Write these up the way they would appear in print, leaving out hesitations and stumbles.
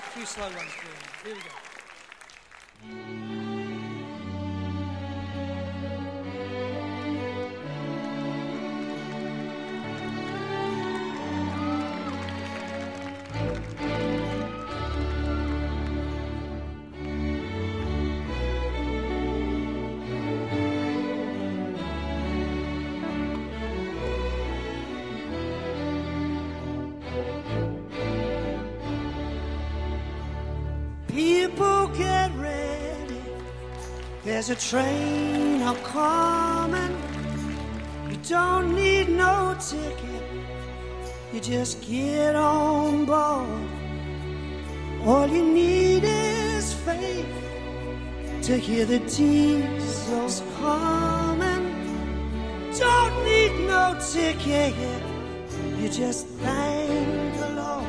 few slow ones for you. Here we go. People get ready, there's a train a-coming. You don't need no ticket, you just get on board. All you need is faith to hear the diesels humming. Don't need no ticket, you just thank the Lord.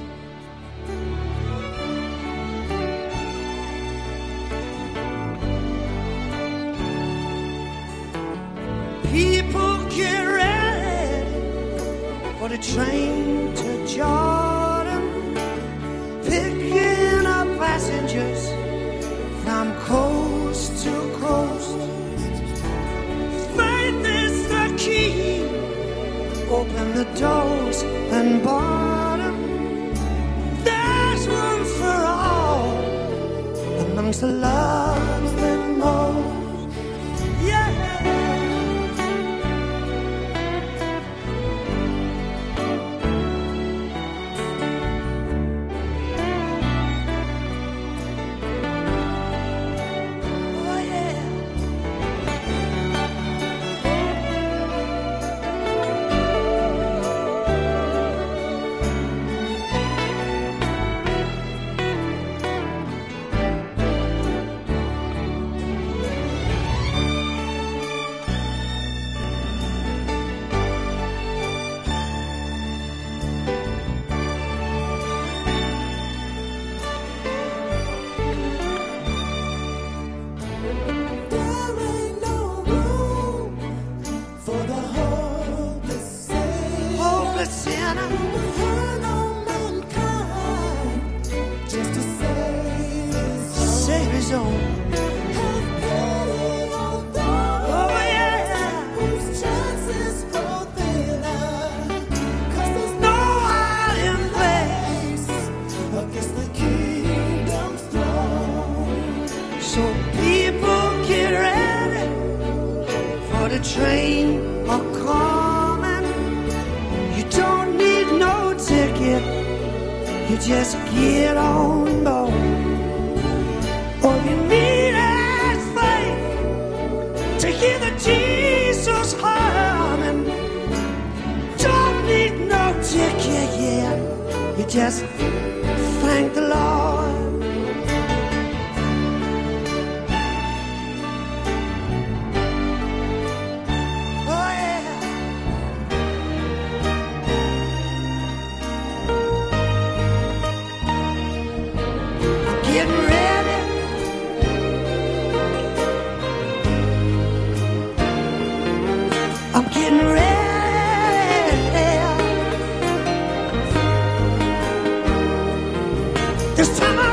People get ready for the train to Jordan, picking up passengers from coast to coast. Faith is the key, open the doors and bottom. There's room for all amongst the loves that most. Yeah. Train a-coming. You don't need no ticket, you just get on board. All you need is faith to hear the Jesus humming. Don't need no ticket, yeah, you just thank the Lord. This time